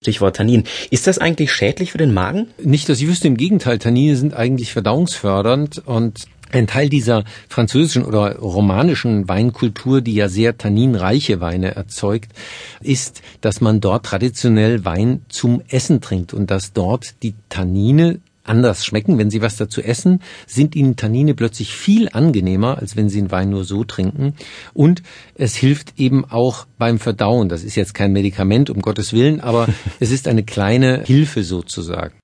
Stichwort Tannin. Ist das eigentlich schädlich für den Magen? Nicht, dass ich wüsste, im Gegenteil. Tannine sind eigentlich verdauungsfördernd und ein Teil dieser französischen oder romanischen Weinkultur, die ja sehr tanninreiche Weine erzeugt, ist, dass man dort traditionell Wein zum Essen trinkt und dass dort die Tannine anders schmecken. Wenn Sie was dazu essen, sind Ihnen Tannine plötzlich viel angenehmer, als wenn Sie einen Wein nur so trinken. Und es hilft eben auch beim Verdauen. Das ist jetzt kein Medikament, um Gottes Willen, aber es ist eine kleine Hilfe sozusagen.